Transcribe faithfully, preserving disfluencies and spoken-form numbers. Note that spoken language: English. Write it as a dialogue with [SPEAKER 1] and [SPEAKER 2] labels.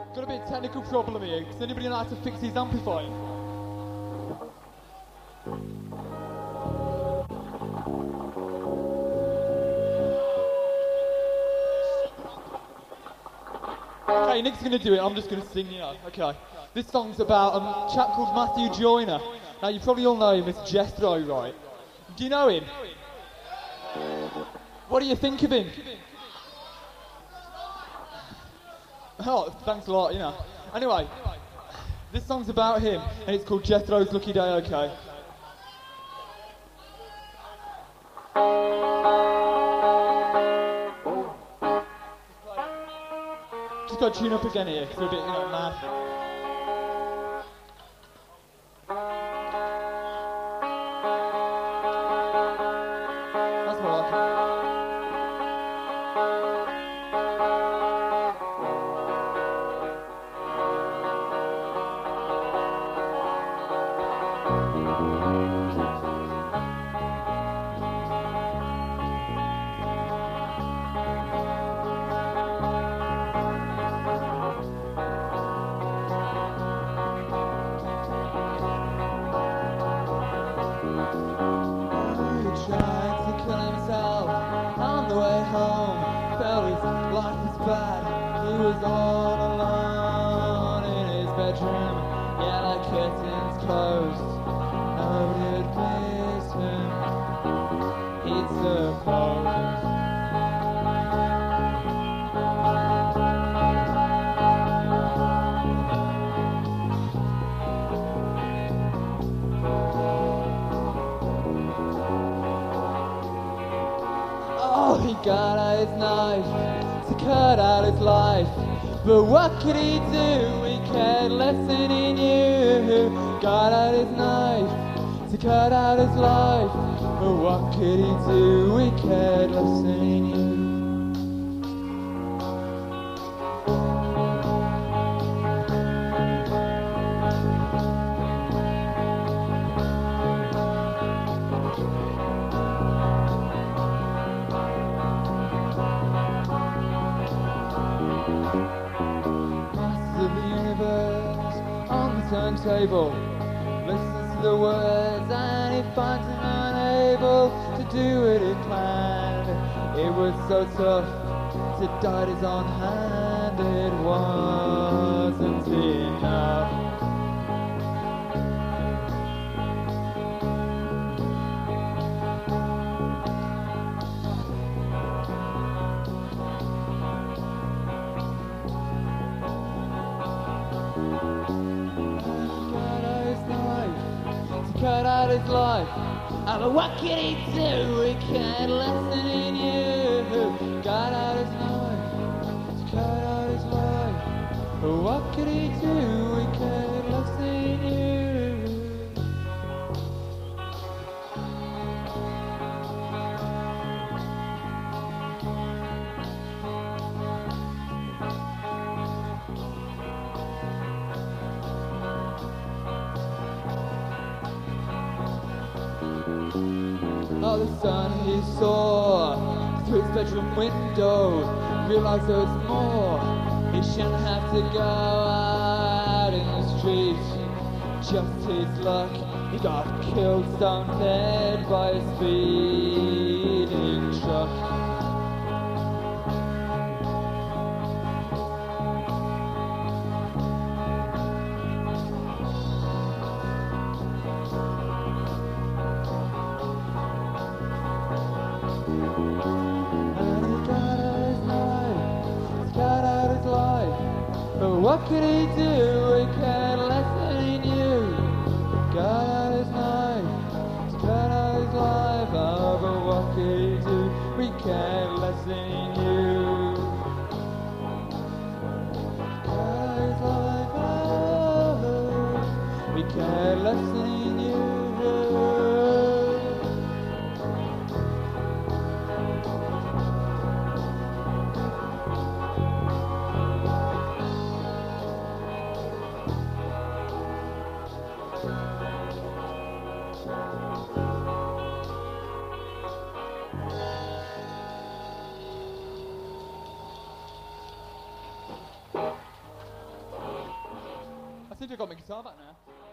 [SPEAKER 1] Got a bit of technical problem here. Does anybody know how to fix these amplifiers? Okay, Nick's gonna do it. I'm just gonna sing, you know. Okay. This song's about um, a chap called Matthew Joyner. Now, you probably all know him as Jethro, right? Do you know him? What do you think of him? Oh, thanks a lot, you know. Anyway, this song's about him, and it's called Jethro's Lucky Day, okay? Just got to tune up again here, because we're a bit, you know, mad. That's more like it. Got out his knife to cut out his life, but what could he do? He cared less than he knew. Got out his knife to cut out his life, but what could he do? He cared less than he knew. Table, listens to the words and he finds him unable to do what he planned. It was so tough to die his own hand, it wasn't enough. Cut out his life, oh, but what could he do? He cared less than he knew. Got out his knife to cut out his life, but what could he do? He cared less than he knew. Oh, the sun he saw through his bedroom window, realised there was more. He shouldn't have to go out in the street. Just his luck, he got killed stone dead by a speeding truck. What could he do? He cared less than he knew. Got out his knife to cut out his life. Oh, but what could he do? We cared less than he knew. Got out his life. Oh, we cared less than he knew. see if I've got my guitar back now.